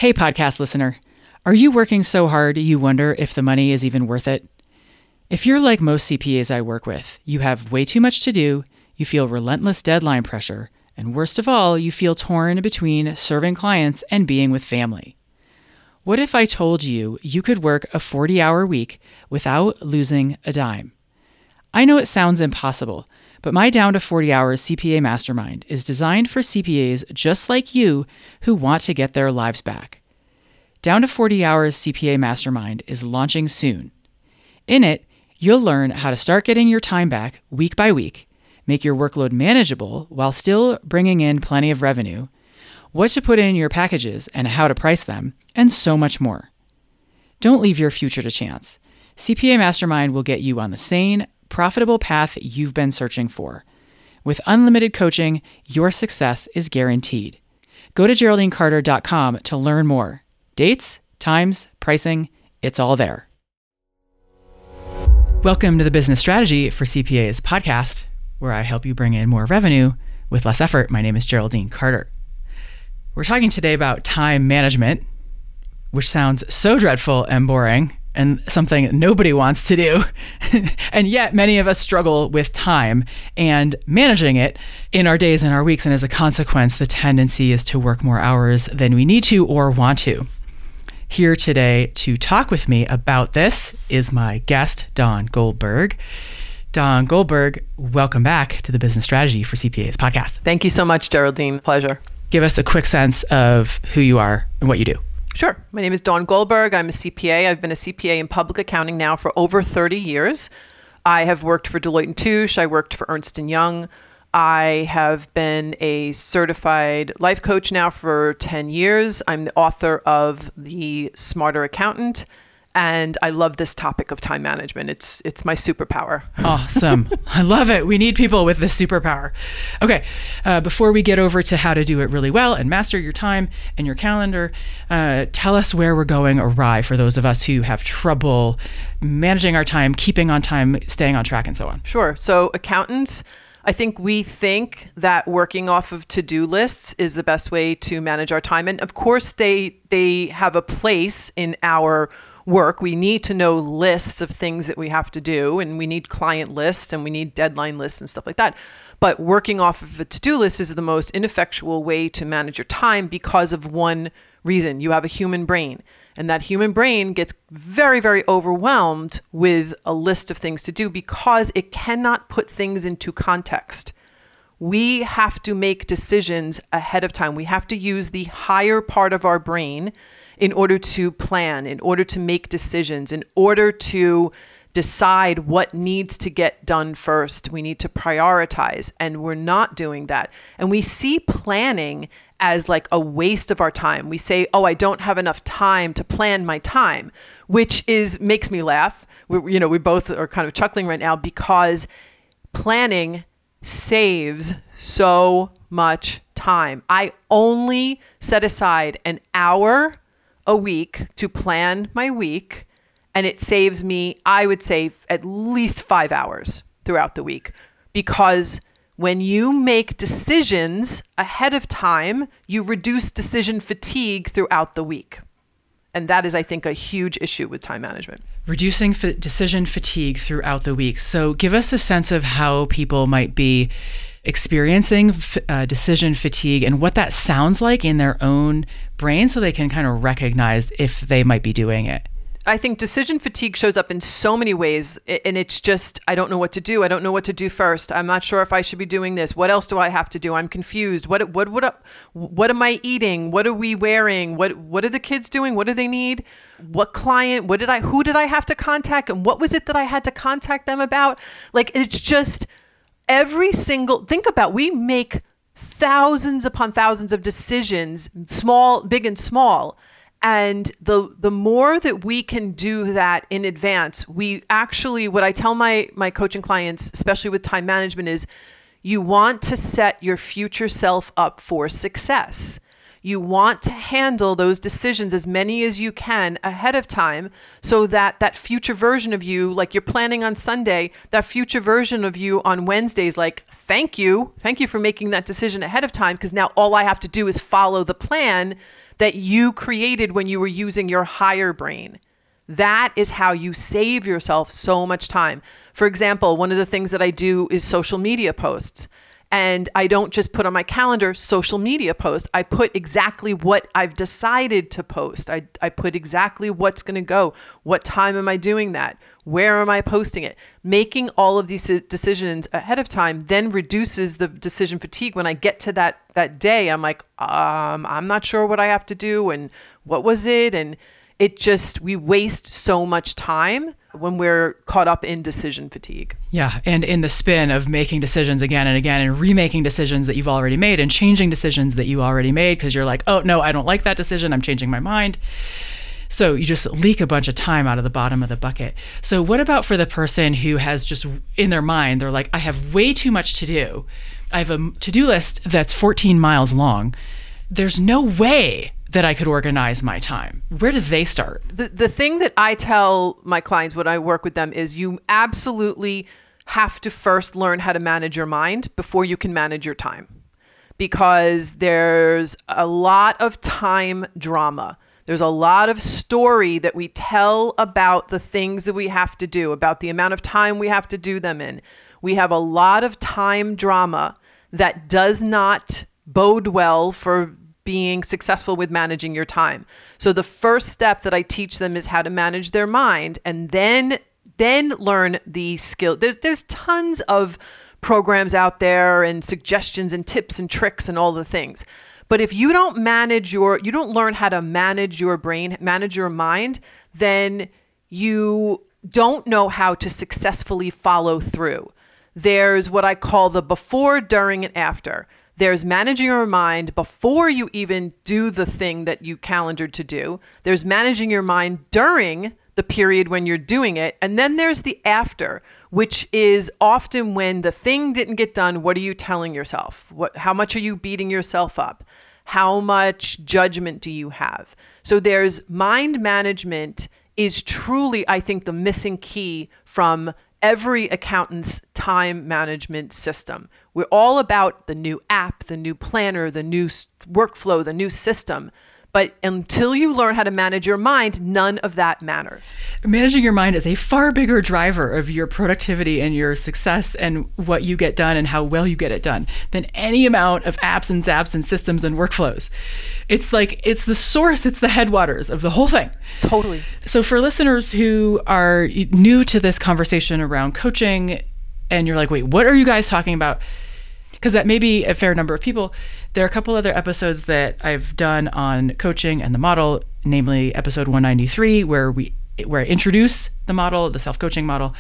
Hey, podcast listener. Are you working so hard you wonder if the money is even worth it? If you're like most CPAs I work with, you have way too much to do, you feel relentless deadline pressure, and worst of all, you feel torn between serving clients and being with family. What if I told you you could work a 40-hour week without losing a dime? I know it sounds impossible, but my Down to 40 Hours CPA Mastermind is designed for CPAs just like you who want to get their lives back. Down to 40 Hours CPA Mastermind is launching soon. In it, you'll learn how to start getting your time back week by week, make your workload manageable while still bringing in plenty of revenue, what to put in your packages and how to price them, and so much more. Don't leave your future to chance. CPA Mastermind will get you on the sane, profitable path you've been searching for. With unlimited coaching, your success is guaranteed. Go to GeraldineCarter.com to learn more. Dates, times, pricing, it's all there. Welcome to the Business Strategy for CPAs podcast, where I help you bring in more revenue with less effort. My name is Geraldine Carter. We're talking today about time management, which sounds so dreadful and boring and something nobody wants to do. And yet many of us struggle with time and managing it in our days and our weeks. And as a consequence, the tendency is to work more hours than we need to or want to. Here today to talk with me about this is my guest, Dawn Goldberg. Dawn Goldberg, welcome back to the Business Strategy for CPAs podcast. Thank you so much, Geraldine. Pleasure. Give us a quick sense of who you are and what you do. Sure. My name is Dawn Goldberg. I'm a CPA. I've been a CPA in public accounting now for over 30 years. I have worked for Deloitte & Touche. I worked for Ernst & Young. I have been a certified life coach now for 10 years. I'm the author of The Smarter Accountant, and I love this topic of time management. It's my superpower. Awesome. I love it. We need people with this superpower. Okay. Before we get over to how to do it really well and master your time and your calendar, tell us where we're going awry for those of us who have trouble managing our time, keeping on time, staying on track, and so on. Sure. So accountants, I think we think that working off of to-do lists is the best way to manage our time. And of course, they have a place in our work. We need to know lists of things that we have to do, and we need client lists and we need deadline lists and stuff like that. But working off of a to-do list is the most ineffectual way to manage your time because of one reason. You have a human brain, and that human brain gets very, very overwhelmed with a list of things to do because it cannot put things into context. We have to make decisions ahead of time. We have to use the higher part of our brain in order to plan, in order to make decisions, in order to decide what needs to get done first. We need to prioritize, and we're not doing that. And we see planning as like a waste of our time. We say, oh, I don't have enough time to plan my time, which makes me laugh. We both are kind of chuckling right now because planning saves so much time. I only set aside an hour a week to plan my week, and it saves me, I would say, at least 5 hours throughout the week. Because when you make decisions ahead of time, you reduce decision fatigue throughout the week. And that is, I think, a huge issue with time management. Reducing decision fatigue throughout the week. So give us a sense of how people might be experiencing decision fatigue and what that sounds like in their own brain so they can kind of recognize if they might be doing it. I think decision fatigue shows up in so many ways, and it's just, I don't know what to do. I don't know what to do first. I'm not sure if I should be doing this. What else do I have to do? I'm confused. What am I eating? What are we wearing? What are the kids doing? What do they need? What client? Who did I have to contact? And what was it that I had to contact them about? Like, it's just think about, we make thousands upon thousands of decisions, small, big and small. And the more that we can do that in advance, we actually, what I tell my coaching clients, especially with time management, is you want to set your future self up for success. You want to handle those decisions, as many as you can, ahead of time, so that that future version of you, like you're planning on Sunday, that future version of you on Wednesday is like, thank you for making that decision ahead of time, because now all I have to do is follow the plan that you created when you were using your higher brain. That is how you save yourself so much time. For example, one of the things that I do is social media posts. And I don't just put on my calendar social media posts. I put exactly what I've decided to post. I put exactly what's going to go. What time am I doing that? Where am I posting it? Making all of these decisions ahead of time then reduces the decision fatigue. When I get to that day, I'm like, I'm not sure what I have to do and what was it? And we waste so much time when we're caught up in decision fatigue. Yeah. And in the spin of making decisions again and again and remaking decisions that you've already made and changing decisions that you already made because you're like, oh, no, I don't like that decision. I'm changing my mind. So you just leak a bunch of time out of the bottom of the bucket. So what about for the person who has just in their mind, they're like, I have way too much to do. I have a to-do list that's 14 miles long. There's no way that I could organize my time. Where do they start? The thing that I tell my clients when I work with them is you absolutely have to first learn how to manage your mind before you can manage your time. Because there's a lot of time drama. There's a lot of story that we tell about the things that we have to do, about the amount of time we have to do them in. We have a lot of time drama that does not bode well for being successful with managing your time. So the first step that I teach them is how to manage their mind, and then learn the skill. There's tons of programs out there and suggestions and tips and tricks and all the things. But if you don't learn how to manage your brain, manage your mind, then you don't know how to successfully follow through. There's what I call the before, during, and after. There's managing your mind before you even do the thing that you calendared to do. There's managing your mind during the period when you're doing it. And then there's the after, which is often when the thing didn't get done. What are you telling yourself? How much are you beating yourself up? How much judgment do you have? So there's mind management is truly, I think, the missing key from every accountant's time management system. We're all about the new app, the new planner, the new workflow, the new system. But until you learn how to manage your mind, none of that matters. Managing your mind is a far bigger driver of your productivity and your success and what you get done and how well you get it done than any amount of apps and zaps and systems and workflows. It's the source, it's the headwaters of the whole thing. Totally. So for listeners who are new to this conversation around coaching and you're like, wait, what are you guys talking about? Because that may be a fair number of people. There are a couple other episodes that I've done on coaching and the model, namely episode 193, where I introduce the model, the self-coaching model,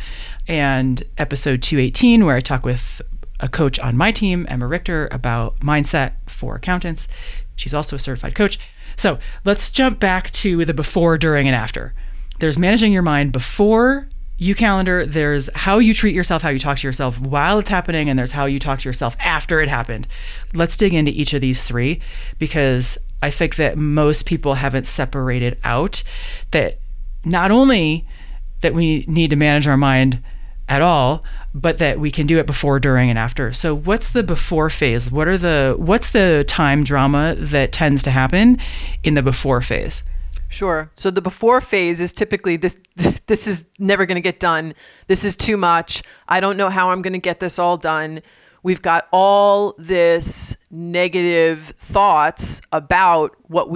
and episode 218, where I talk with a coach on my team, Emma Richter, about mindset for accountants. She's also a certified coach. So let's jump back to the before, during, and after. There's managing your mind before you calendar, there's how you treat yourself, how you talk to yourself while it's happening, and there's how you talk to yourself after it happened. Let's dig into each of these three, because I think that most people haven't separated out that not only that we need to manage our mind at all, but that we can do it before, during, and after. So what's the before phase? What's the time drama that tends to happen in the before phase? Sure. So the before phase is typically this is never going to get done. This is too much. I don't know how I'm going to get this all done. We've got all this negative thoughts about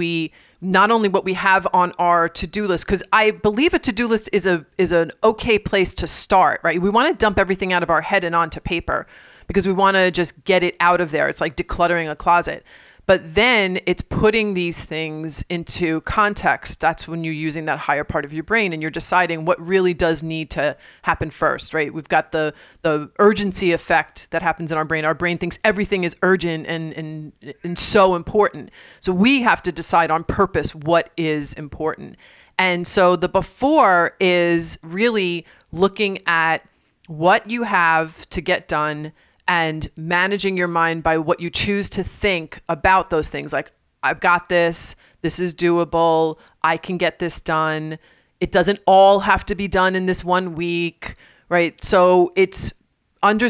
not only what we have on our to-do list, because I believe a to-do list is an okay place to start, right? We want to dump everything out of our head and onto paper because we want to just get it out of there. It's like decluttering a closet. But then it's putting these things into context. That's when you're using that higher part of your brain and you're deciding what really does need to happen first, right? We've got the urgency effect that happens in our brain. Our brain thinks everything is urgent and so important. So we have to decide on purpose what is important. And so the before is really looking at what you have to get done and managing your mind by what you choose to think about those things. Like, I've got this is doable, I can get this done. It doesn't all have to be done in this 1 week, right? So it's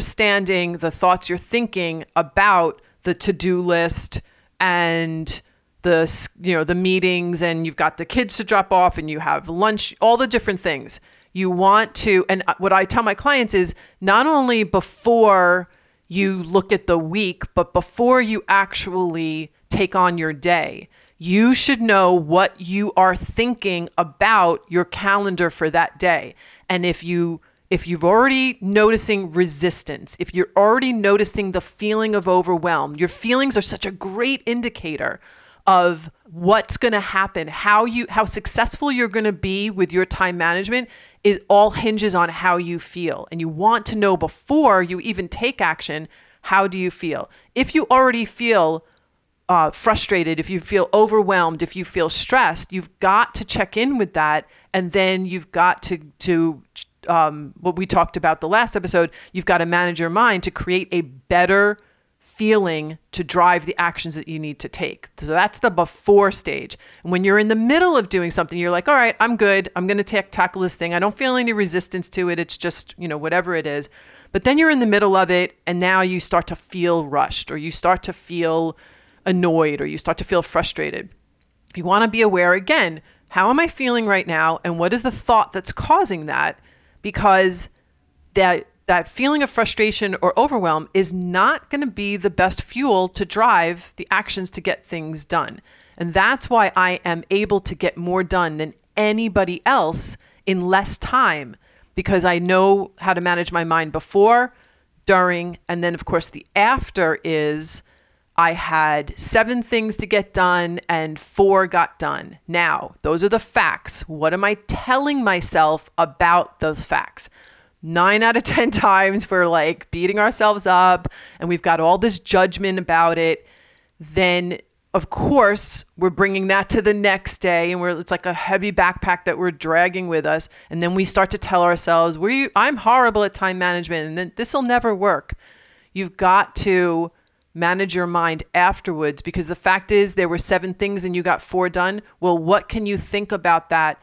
understanding the thoughts you're thinking about the to-do list and the meetings, and you've got the kids to drop off, and you have lunch, all the different things. You want to, and what I tell my clients is not only before you look at the week, but before you actually take on your day, you should know what you are thinking about your calendar for that day. And if you've already noticing resistance, if you're already noticing the feeling of overwhelm, your feelings are such a great indicator of what's going to happen, how successful you're going to be with your time management. It all hinges on how you feel. And you want to know before you even take action, how do you feel? If you already feel frustrated, if you feel overwhelmed, if you feel stressed, you've got to check in with that. And then you've got to what we talked about the last episode, you've got to manage your mind to create a better feeling to drive the actions that you need to take. So that's the before stage. And when you're in the middle of doing something, you're like, all right, I'm good. I'm going to tackle this thing. I don't feel any resistance to it. It's just, whatever it is. But then you're in the middle of it, and now you start to feel rushed, or you start to feel annoyed, or you start to feel frustrated. You want to be aware again, how am I feeling right now? And what is the thought that's causing that? Because that feeling of frustration or overwhelm is not going to be the best fuel to drive the actions to get things done. And that's why I am able to get more done than anybody else in less time, because I know how to manage my mind before, during, and then of course the after is I had 7 things to get done and 4 got done. Now, those are the facts. What am I telling myself about those facts? 9 out of 10 times we're like beating ourselves up and we've got all this judgment about it. Then of course we're bringing that to the next day, and it's like a heavy backpack that we're dragging with us. And then we start to tell ourselves, I'm horrible at time management and then this will never work. You've got to manage your mind afterwards, because the fact is there were 7 things and you got 4 done. Well, what can you think about that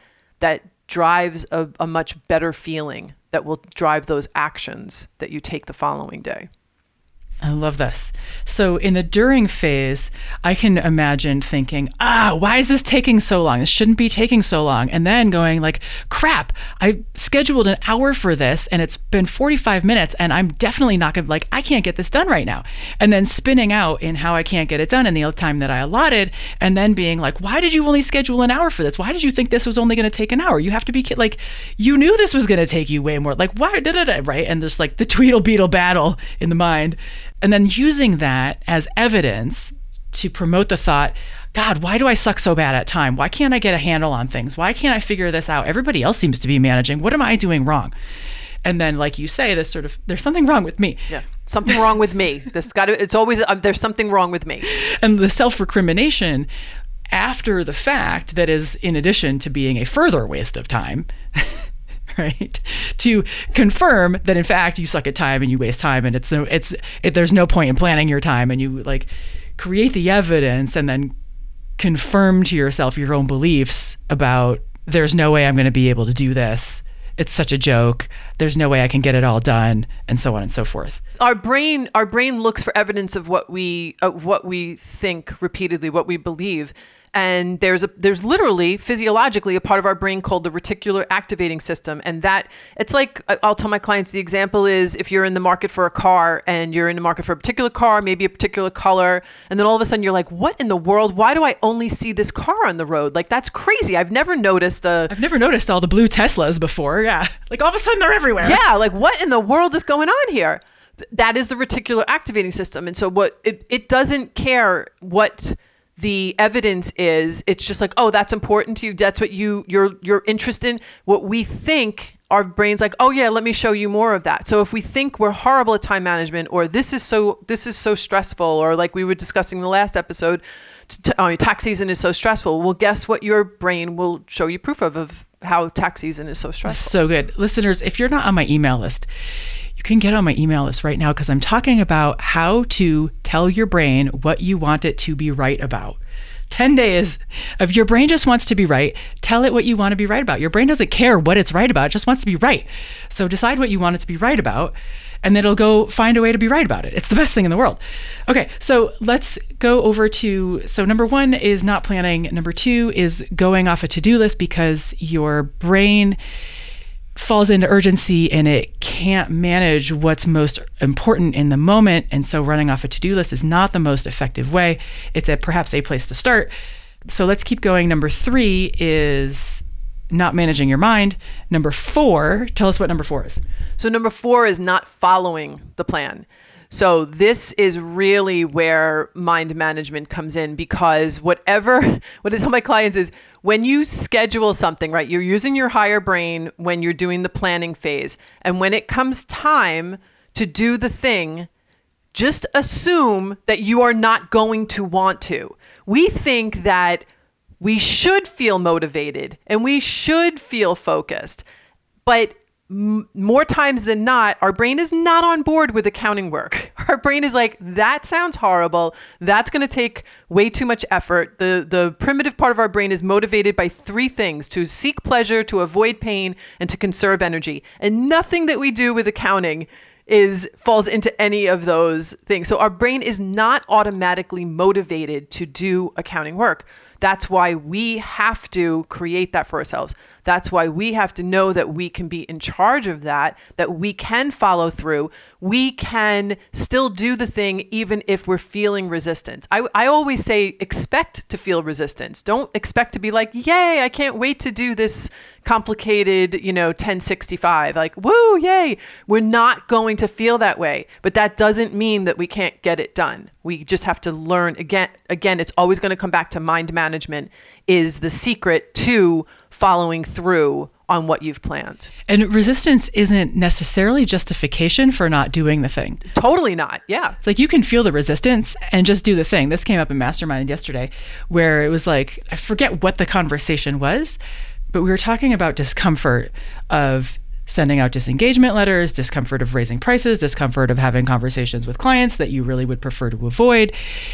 drives a much better feeling, that will drive those actions that you take the following day? I love this. So in the during phase, I can imagine thinking, why is this taking so long? This shouldn't be taking so long. And then going like, crap, I scheduled an hour for this and it's been 45 minutes and I'm definitely not going to, I can't get this done right now. And then spinning out in how I can't get it done in the time that I allotted. And then being like, why did you only schedule an hour for this? Why did you think this was only going to take an hour? You have to be you knew this was going to take you way more. Why did it? Right. And there's the Tweedle Beetle battle in the mind. And then using that as evidence to promote the thought, God, why do I suck so bad at time? Why can't I get a handle on things? Why can't I figure this out? Everybody else seems to be managing. What am I doing wrong? And then, like you say, this sort of, there's something wrong with me. Yeah, something wrong with me. It's always, there's something wrong with me. And the self-recrimination after the fact, that is in addition to being a further waste of time, right? To confirm that in fact you suck at time and you waste time, and there's no point in planning your time, and you create the evidence and then confirm to yourself your own beliefs about there's no way I'm going to be able to do this. It's such a joke. There's no way I can get it all done, and so on and so forth. Our brain looks for evidence of what we think repeatedly, what we believe. And there's literally physiologically a part of our brain called the reticular activating system. And that it's like, I'll tell my clients, the example is if you're in the market for a car and you're in the market for a particular car, maybe a particular color, and then all of a sudden you're like, what in the world? Why do I only see this car on the road? That's crazy. I've never noticed all the blue Teslas before. Yeah. All of a sudden they're everywhere. Yeah. What in the world is going on here? That is the reticular activating system. And so it doesn't care what the evidence is. It's just that's important to you. That's what you're interested in. What we think, our brain's oh yeah, let me show you more of that. So if we think we're horrible at time management, or this is so stressful, or like we were discussing in the last episode, tax season is so stressful. Well, guess what? Your brain will show you proof of how tax season is so stressful. So good. Listeners, if you're not on my email list, you can get on my email list right now, because I'm talking about how to tell your brain what you want it to be right about. 10 days of your brain just wants to be right. Tell it what you want to be right about. Your brain doesn't care what it's right about. It just wants to be right. So decide what you want it to be right about, and then it'll go find a way to be right about it. It's the best thing in the world. Okay, so let's go over to, so number 1 is not planning. Number 2 is going off a to-do list because your brain falls into urgency and it can't manage what's most important in the moment. And so running off a to-do list is not the most effective way. It's perhaps a place to start. So let's keep going. Number 3 is not managing your mind. Number 4, tell us what number 4 is. So number 4 is not following the plan. So this is really where mind management comes in, because what I tell my clients is, when you schedule something, right, you're using your higher brain when you're doing the planning phase. And when it comes time to do the thing, just assume that you are not going to want to. We think that we should feel motivated and we should feel focused, but more times than not, our brain is not on board with accounting work. Our brain is like, that sounds horrible. That's going to take way too much effort. The primitive part of our brain is motivated by 3 things: to seek pleasure, to avoid pain, and to conserve energy. And nothing that we do with accounting falls into any of those things. So our brain is not automatically motivated to do accounting work. That's why we have to create that for ourselves. That's why we have to know that we can be in charge of that we can follow through. We can still do the thing even if we're feeling resistance. I always say, expect to feel resistance. Don't expect to be like, yay, I can't wait to do this complicated, 1065. Like, woo, yay. We're not going to feel that way. But that doesn't mean that we can't get it done. We just have to learn. Again, it's always going to come back to mind management is the secret to following through on what you've planned. And resistance isn't necessarily justification for not doing the thing. Totally not. Yeah. It's like you can feel the resistance and just do the thing. This came up in Mastermind yesterday, where it was like, I forget what the conversation was, but we were talking about discomfort of sending out disengagement letters, discomfort of raising prices, discomfort of having conversations with clients that you really would prefer to avoid,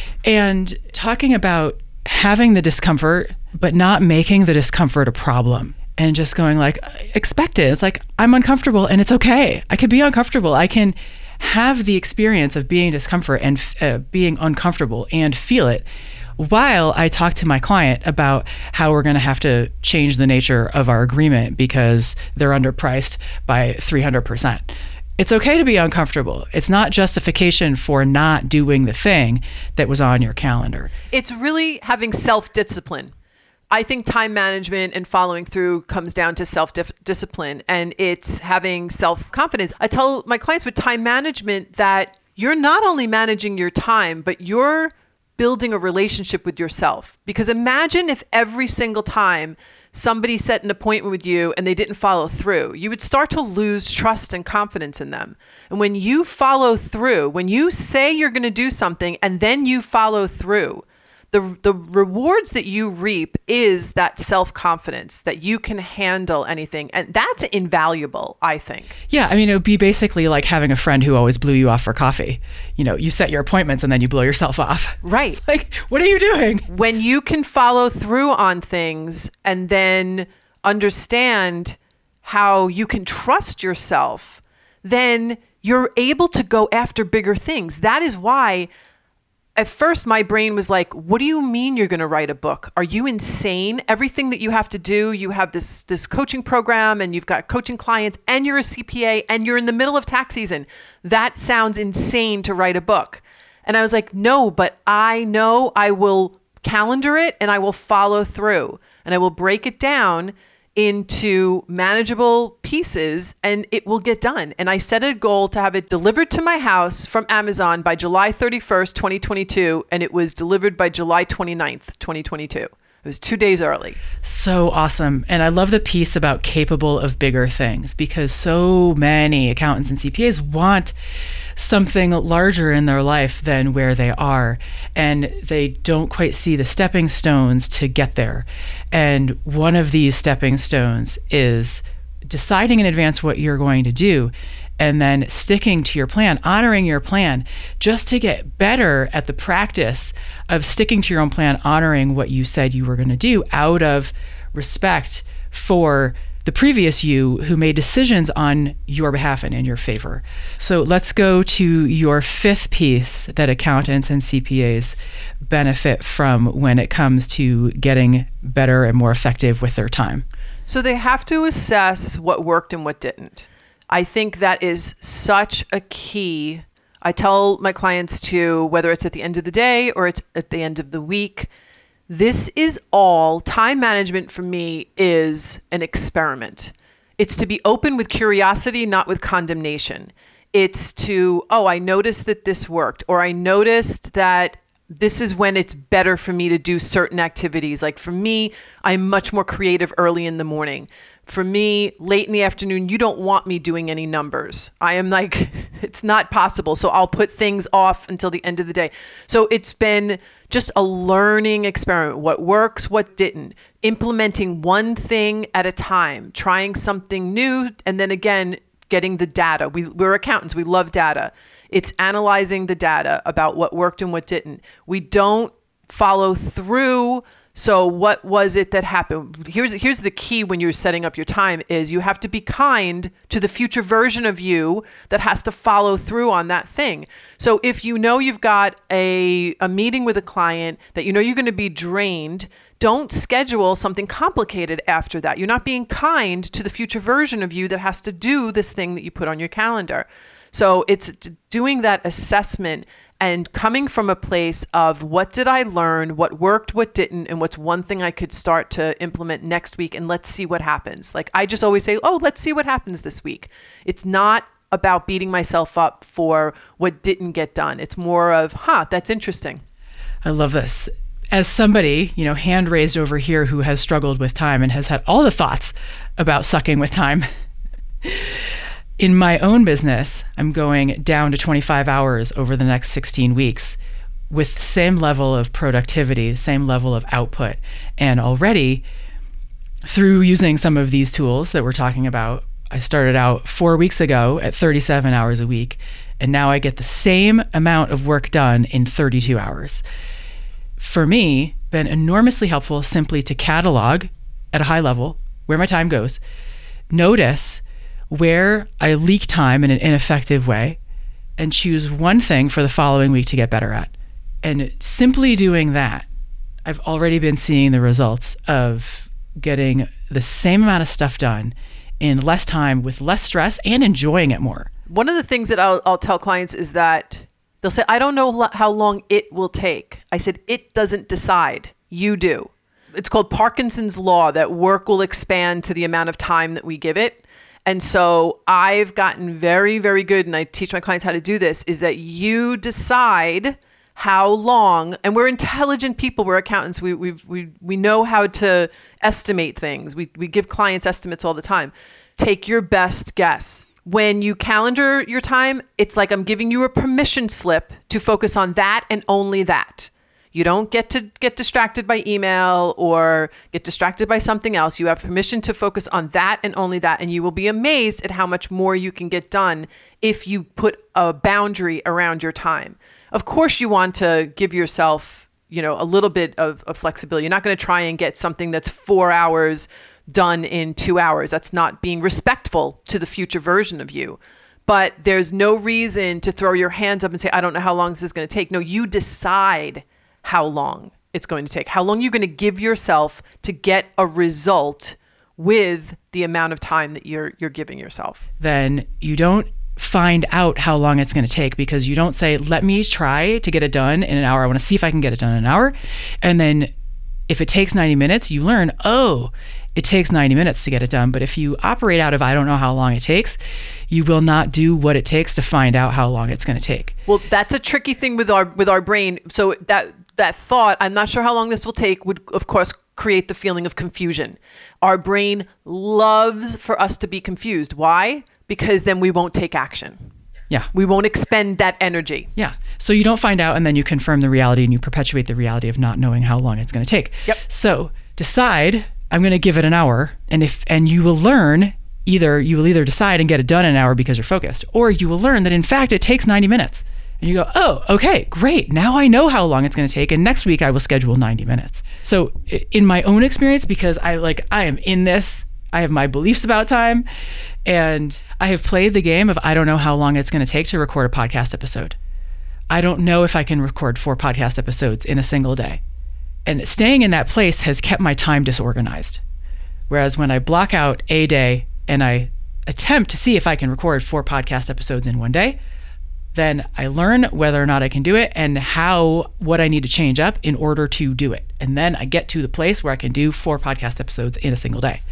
and talking about having the discomfort, but not making the discomfort a problem. And just going like, expect it. It's like, I'm uncomfortable and it's okay. I can be uncomfortable. I can have the experience of being discomfort and being uncomfortable and feel it, while I talk to my client about how we're going to have to change the nature of our agreement because they're underpriced by 300%. It's okay to be uncomfortable. It's not justification for not doing the thing that was on your calendar. It's really having self-discipline. I think time management and following through comes down to self-discipline, and it's having self-confidence. I tell my clients with time management that you're not only managing your time, but you're building a relationship with yourself. Because imagine if every single time somebody set an appointment with you and they didn't follow through, you would start to lose trust and confidence in them. And when you follow through, when you say you're going to do something and then you follow through, the rewards that you reap is that self-confidence that you can handle anything. And that's invaluable, I think. Yeah. I mean, it would be basically like having a friend who always blew you off for coffee. You set your appointments and then you blow yourself off. Right. It's like, what are you doing? When you can follow through on things and then understand how you can trust yourself, then you're able to go after bigger things. That is why at first, my brain was like, what do you mean you're going to write a book? Are you insane? Everything that you have to do, you have this coaching program and you've got coaching clients and you're a CPA and you're in the middle of tax season. That sounds insane to write a book. And I was like, no, but I know I will calendar it and I will follow through and I will break it down into manageable pieces and it will get done. And I set a goal to have it delivered to my house from Amazon by July 31st, 2022. And it was delivered by July 29th, 2022. It was 2 days early. So awesome. And I love the piece about capable of bigger things, because so many accountants and CPAs want something larger in their life than where they are. And they don't quite see the stepping stones to get there. And one of these stepping stones is deciding in advance what you're going to do and then sticking to your plan, honoring your plan, just to get better at the practice of sticking to your own plan, honoring what you said you were going to do out of respect for the previous you who made decisions on your behalf and in your favor. So let's go to your fifth piece that accountants and CPAs benefit from when it comes to getting better and more effective with their time. So they have to assess what worked and what didn't. I think that is such a key. I tell my clients to, whether it's at the end of the day or it's at the end of the week, this is all, time management for me is an experiment. It's to be open with curiosity, not with condemnation. It's to, oh, I noticed that this worked, or I noticed that this is when it's better for me to do certain activities. Like for me, I'm much more creative early in the morning. For me, late in the afternoon, you don't want me doing any numbers. I am like, it's not possible. So I'll put things off until the end of the day. So it's been just a learning experiment. What works, what didn't. Implementing one thing at a time, trying something new, and then again, getting the data. We're accountants. We love data. It's analyzing the data about what worked and what didn't. We don't follow through. So what was it that happened? Here's the key when you're setting up your time is you have to be kind to the future version of you that has to follow through on that thing. So if you know you've got a meeting with a client that you know you're going to be drained, don't schedule something complicated after that. You're not being kind to the future version of you that has to do this thing that you put on your calendar. So it's doing that assessment and coming from a place of what did I learn, what worked, what didn't, and what's one thing I could start to implement next week, and let's see what happens. Like I just always say, oh, let's see what happens this week. It's not about beating myself up for what didn't get done. It's more of, that's interesting. I love this. As somebody, hand raised over here who has struggled with time and has had all the thoughts about sucking with time, in my own business, I'm going down to 25 hours over the next 16 weeks with the same level of productivity, same level of output. And already, through using some of these tools that we're talking about, I started out 4 weeks ago at 37 hours a week, and now I get the same amount of work done in 32 hours. For me, been enormously helpful simply to catalog at a high level where my time goes, notice where I leak time in an ineffective way, and choose one thing for the following week to get better at. And simply doing that, I've already been seeing the results of getting the same amount of stuff done in less time with less stress and enjoying it more. One of the things that I'll tell clients is that they'll say, I don't know how long it will take. I said, it doesn't decide. You do. It's called Parkinson's law, that work will expand to the amount of time that we give it. And so I've gotten very, very good, and I teach my clients how to do this, is that you decide how long, and we're intelligent people, we're accountants, we know how to estimate things. We give clients estimates all the time. Take your best guess. When you calendar your time, it's like I'm giving you a permission slip to focus on that and only that. You don't get to get distracted by email or get distracted by something else. You have permission to focus on that and only that. And you will be amazed at how much more you can get done if you put a boundary around your time. Of course, you want to give yourself, a little bit of flexibility. You're not going to try and get something that's 4 hours done in 2 hours. That's not being respectful to the future version of you. But there's no reason to throw your hands up and say, I don't know how long this is going to take. No, you decide how long it's going to take, how long you're going to give yourself to get a result with the amount of time that you're giving yourself. Then you don't find out how long it's going to take, because you don't say, let me try to get it done in an hour. I want to see if I can get it done in an hour. And then if it takes 90 minutes, you learn, it takes 90 minutes to get it done. But if you operate out of, I don't know how long it takes, you will not do what it takes to find out how long it's going to take. Well, that's a tricky thing with our brain. So that thought, I'm not sure how long this will take, would of course create the feeling of confusion. Our brain loves for us to be confused. Why? Because then we won't take action. Yeah. We won't expend that energy. Yeah. So you don't find out, and then you confirm the reality and you perpetuate the reality of not knowing how long it's going to take. Yep. So decide, I'm going to give it an hour, and you will learn you will either decide and get it done in an hour because you're focused, or you will learn that in fact it takes 90 minutes. And you go, oh, okay, great. Now I know how long it's going to take. And next week I will schedule 90 minutes. So in my own experience, because I am in this, I have my beliefs about time, and I have played the game of I don't know how long it's going to take to record a podcast episode. I don't know if I can record 4 podcast episodes in a single day. And staying in that place has kept my time disorganized. Whereas when I block out a day and I attempt to see if I can record 4 podcast episodes in one day, then I learn whether or not I can do it and what I need to change up in order to do it. And then I get to the place where I can do 4 podcast episodes in a single day.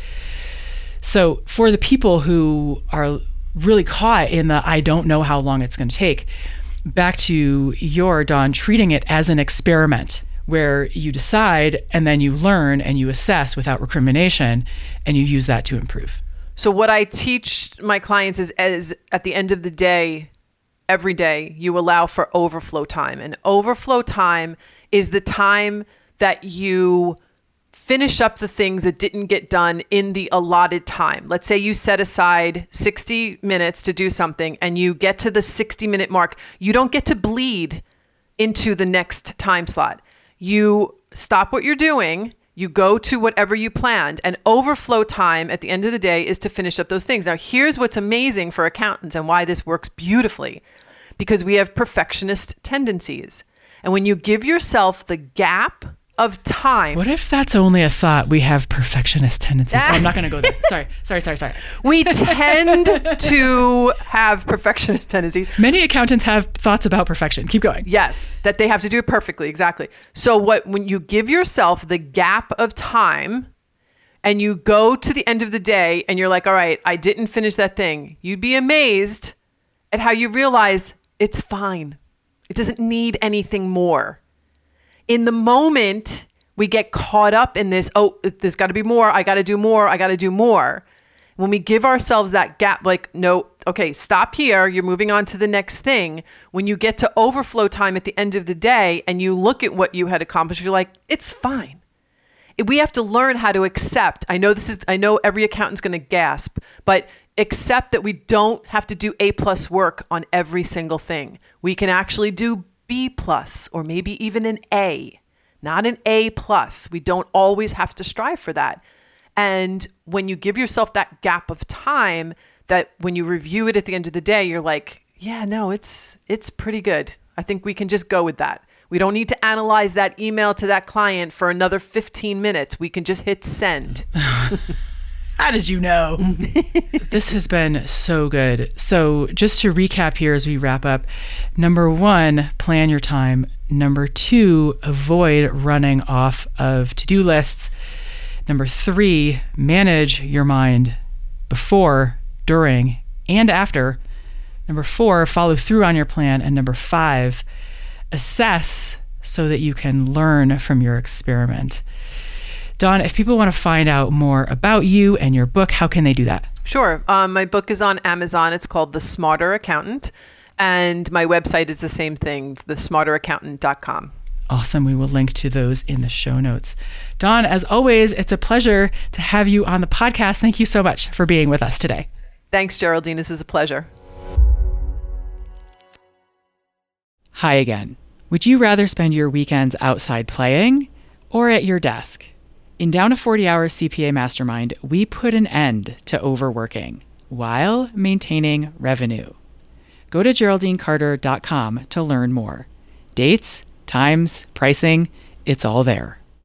So for the people who are really caught in the I don't know how long it's going to take, back to your, Dawn, treating it as an experiment where you decide and then you learn and you assess without recrimination and you use that to improve. So what I teach my clients is at the end of the day, every day, you allow for overflow time. And overflow time is the time that you finish up the things that didn't get done in the allotted time. Let's say you set aside 60 minutes to do something and you get to the 60-minute mark. You don't get to bleed into the next time slot. You stop what you're doing, you go to whatever you planned, and overflow time at the end of the day is to finish up those things. Now, here's what's amazing for accountants and why this works beautifully. Because we have perfectionist tendencies. And when you give yourself the gap of time. What if that's only a thought? We have perfectionist tendencies. I'm not going to go there. Sorry. We tend to have perfectionist tendencies. Many accountants have thoughts about perfection. Keep going. Yes, that they have to do it perfectly. Exactly. So when you give yourself the gap of time and you go to the end of the day and you're like, all right, I didn't finish that thing. You'd be amazed at how you realize it's fine. It doesn't need anything more. In the moment, we get caught up in this, oh, there's got to be more. I got to do more. I got to do more. When we give ourselves that gap, like, no, okay, stop here. You're moving on to the next thing. When you get to overflow time at the end of the day and you look at what you had accomplished, you're like, it's fine. We have to learn how to accept. I know every accountant's going to gasp, but accept that we don't have to do A+ work on every single thing. We can actually do B+ or maybe even an A, not an A+. We don't always have to strive for that. And when you give yourself that gap of time, that when you review it at the end of the day, you're like, yeah, no, it's pretty good. I think we can just go with that. We don't need to analyze that email to that client for another 15 minutes. We can just hit send. How did you know? This has been so good. So just to recap here as we wrap up, number 1, plan your time. Number 2, avoid running off of to-do lists. Number 3, manage your mind before, during, and after. Number 4, follow through on your plan. And number 5, assess so that you can learn from your experiment. Dawn, if people want to find out more about you and your book, how can they do that? Sure. My book is on Amazon. It's called The Smarter Accountant. And my website is the same thing, thesmarteraccountant.com. Awesome. We will link to those in the show notes. Dawn, as always, it's a pleasure to have you on the podcast. Thank you so much for being with us today. Thanks, Geraldine. This was a pleasure. Hi again. Would you rather spend your weekends outside playing or at your desk? In Down to 40 Hours CPA Mastermind, we put an end to overworking while maintaining revenue. Go to GeraldineCarter.com to learn more. Dates, times, pricing, it's all there.